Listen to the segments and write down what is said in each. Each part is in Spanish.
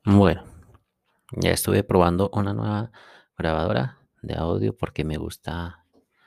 Bueno, ya estuve probando una nueva grabadora de audio porque me gusta,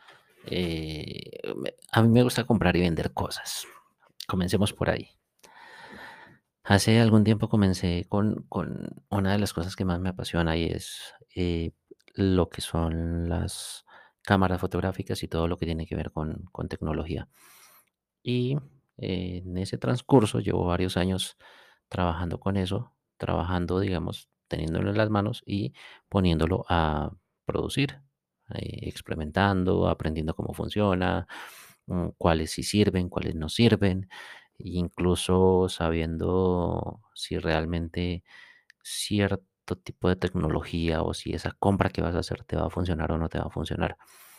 a mí me gusta comprar y vender cosas. Comencemos por ahí. Hace algún tiempo comencé con una de las cosas que más me apasiona y es lo que son las cámaras fotográficas y todo lo que tiene que ver con tecnología. Y en ese transcurso llevo varios años trabajando con eso, trabajando, digamos, teniéndolo en las manos y poniéndolo a producir, experimentando, aprendiendo cómo funciona, cuáles sí sirven, cuáles no sirven, incluso sabiendo si realmente cierto tipo de tecnología o si esa compra que vas a hacer te va a funcionar o no te va a funcionar.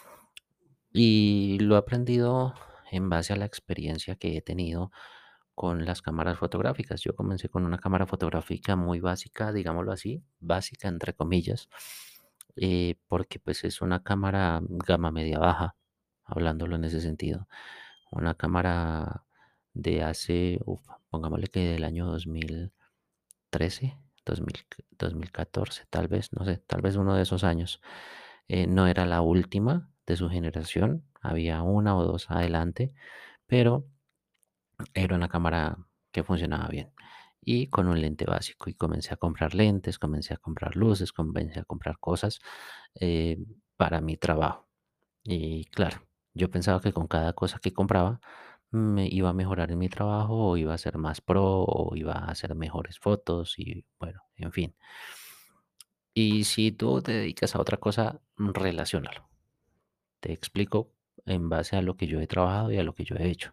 Y lo he aprendido en base a la experiencia que he tenido con las cámaras fotográficas. Yo comencé con una cámara fotográfica muy básica, digámoslo así, básica entre comillas, porque pues es una cámara gama media baja, hablándolo en ese sentido. Una cámara de hace, pongámosle que del año 2013, 2014, tal vez, no sé, tal vez uno de esos años. No era la última de su generación, había una o dos adelante, pero era una cámara que funcionaba bien. Y con un lente básico. Y comencé a comprar lentes, comencé a comprar luces, comencé a comprar cosas eh, para mi trabajo. Y claro, yo pensaba que con cada cosa que compraba me iba a mejorar en mi trabajo o iba a ser más pro o iba a hacer mejores fotos y bueno, en fin. Y si tú te dedicas a otra cosa, relaciónalo. Te explico en base a lo que yo he trabajado y a lo que yo he hecho.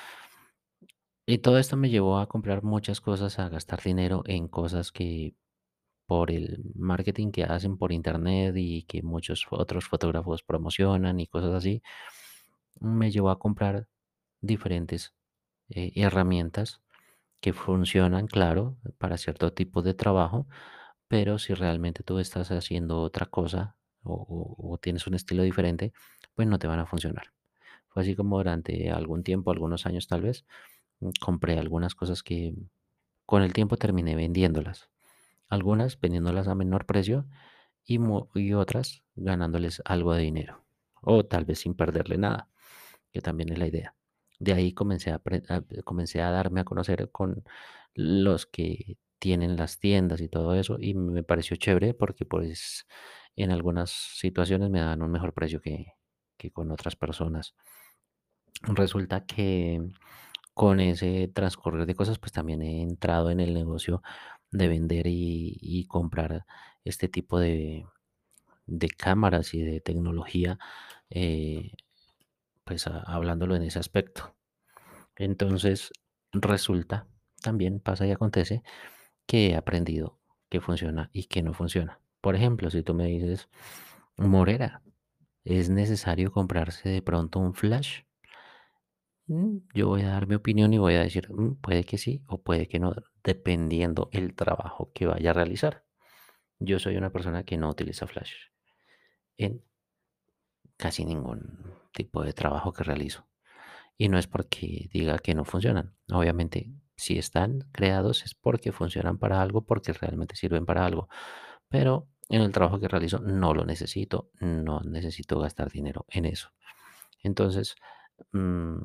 Y todo esto me llevó a comprar muchas cosas, a gastar dinero en cosas que por el marketing que hacen por internet y que muchos otros fotógrafos promocionan y cosas así, me llevó a comprar diferentes herramientas que funcionan, claro, para cierto tipo de trabajo, pero si realmente tú estás haciendo otra cosa o tienes un estilo diferente, pues no te van a funcionar. Fue así como durante algún tiempo, algunos años tal vez, compré algunas cosas que con el tiempo terminé vendiéndolas. Algunas vendiéndolas a menor precio y otras ganándoles algo de dinero. O tal vez sin perderle nada, que también es la idea. De ahí comencé a darme a conocer con los que tienen las tiendas y todo eso, y me pareció chévere porque pues en algunas situaciones me dan un mejor precio que con otras personas. Resulta que con ese transcurrir de cosas, pues también he entrado en el negocio de vender y comprar este tipo de cámaras y de tecnología, eh, pues hablándolo en ese aspecto. Entonces, resulta, también pasa y acontece que he aprendido que funciona y que no funciona. Por ejemplo, si tú me dices, Morera, ¿es necesario comprarse de pronto un flash? Yo voy a dar mi opinión y voy a decir, puede que sí o puede que no, dependiendo el trabajo que vaya a realizar. Yo soy una persona que no utiliza flash en casi ningún tipo de trabajo que realizo. Y no es porque diga que no funcionan. Obviamente, si están creados es porque funcionan para algo, porque realmente sirven para algo. Pero en el trabajo que realizo no lo necesito, no necesito gastar dinero en eso. Entonces, mm,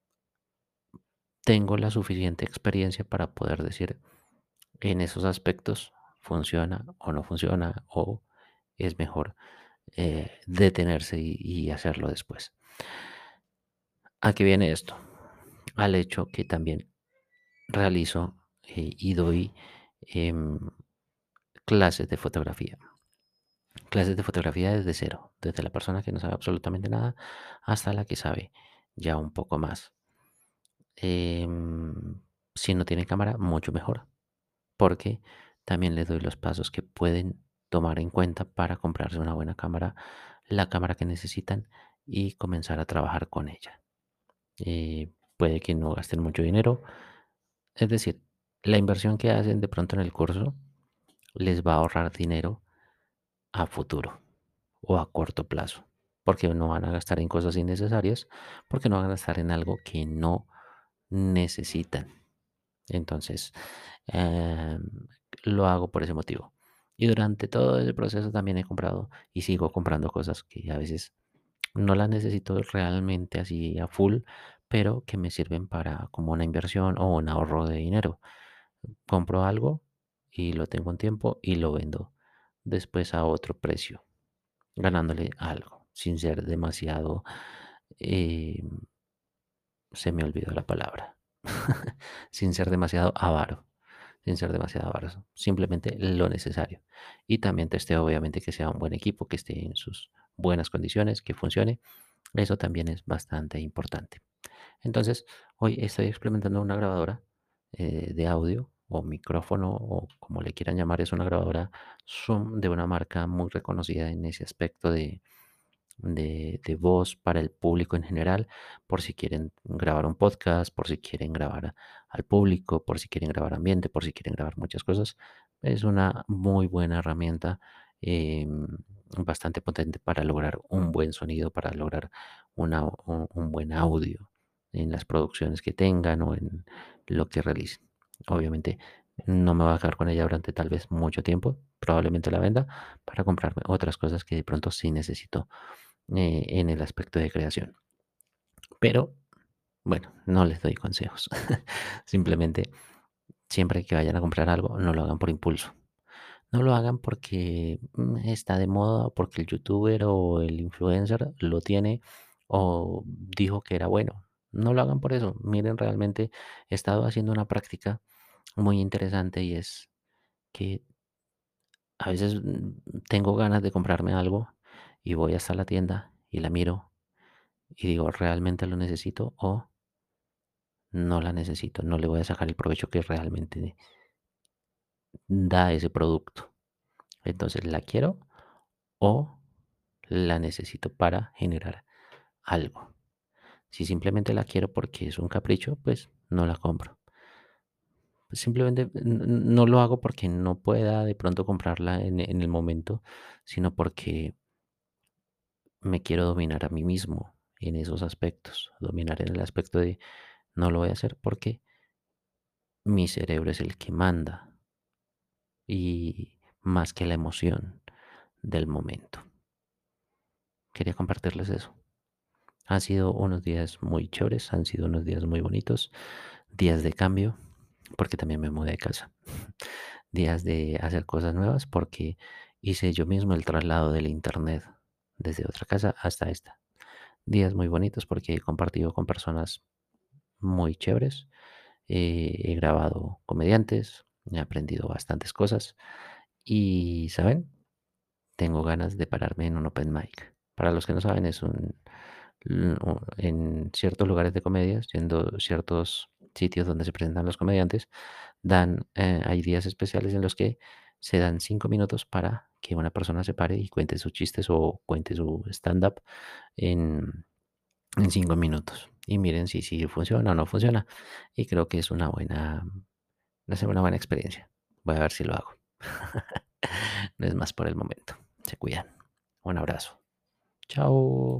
tengo la suficiente experiencia para poder decir en esos aspectos funciona o no funciona o es mejor detenerse y hacerlo después. ¿A qué viene esto? Al hecho que también realizo y doy em, clases de fotografía. Clases de fotografía desde cero, desde la persona que no sabe absolutamente nada hasta la que sabe ya un poco más. Em, si no tiene cámara, mucho mejor, porque también les doy los pasos que pueden tomar en cuenta para comprarse una buena cámara, la cámara que necesitan y comenzar a trabajar con ella. Puede que no gasten mucho dinero, es decir, la inversión que hacen de pronto en el curso les va a ahorrar dinero a futuro o a corto plazo, porque no van a gastar en cosas innecesarias, porque no van a gastar en algo que no necesitan. Entonces, em, lo hago por ese motivo. Y durante todo ese proceso también he comprado y sigo comprando cosas que a veces no las necesito realmente así a full, pero que me sirven para como una inversión o un ahorro de dinero. Compro algo y lo tengo un tiempo y lo vendo después a otro precio, ganándole algo, sin ser demasiado, eh, se me olvidó la palabra, sin ser demasiado avaro, sin ser demasiado avaro, simplemente lo necesario. Y también testeo obviamente que sea un buen equipo, que esté en sus buenas condiciones, que funcione. Eso también es bastante importante. Entonces, hoy estoy experimentando una grabadora de audio o micrófono o como le quieran llamar, es una grabadora Zoom de una marca muy reconocida en ese aspecto de voz para el público en general, por si quieren grabar un podcast, por si quieren grabar al público, por si quieren grabar ambiente, por si quieren grabar muchas cosas. Es una muy buena herramienta, bastante potente para lograr un buen sonido, para lograr un buen audio en las producciones que tengan o en lo que realicen. Obviamente no me voy a quedar con ella durante tal vez mucho tiempo, probablemente la venda para comprarme otras cosas que de pronto sí necesito en el aspecto de creación. Pero bueno, no les doy consejos. Simplemente, siempre que vayan a comprar algo, no lo hagan por impulso. No lo hagan porque está de moda, o porque el youtuber o el influencer lo tiene o dijo que era bueno. No lo hagan por eso. Miren, realmente he estado haciendo una práctica muy interesante y es que a veces tengo ganas de comprarme algo y voy hasta la tienda y la miro y digo, ¿realmente lo necesito o no la necesito? No le voy a sacar el provecho que realmente da ese producto. Entonces, ¿la quiero o la necesito para generar algo? Si simplemente la quiero porque es un capricho, pues no la compro. Simplemente no lo hago porque no pueda de pronto comprarla en el momento, sino porque me quiero dominar a mí mismo en esos aspectos. Dominar en el aspecto de no lo voy a hacer porque mi cerebro es el que manda y más que la emoción del momento. Quería compartirles eso. Han sido unos días muy chéveres, han sido unos días muy bonitos, días de cambio, porque también me mudé de casa, días de hacer cosas nuevas, porque hice yo mismo el traslado del internet desde otra casa hasta esta. Días muy bonitos porque he compartido con personas muy chéveres, he grabado comediantes, he aprendido bastantes cosas y, ¿saben? Tengo ganas de pararme en un open mic. Para los que no saben, es en ciertos lugares de comedia, siendo ciertos sitios donde se presentan los comediantes, hay días especiales en los que se dan 5 minutos para que una persona se pare y cuente sus chistes o cuente su stand-up en, en 5 minutos. Y miren si funciona o no funciona. Y creo que es una buena experiencia. Voy a ver si lo hago. No es más por el momento. Se cuidan. Un abrazo. Chao.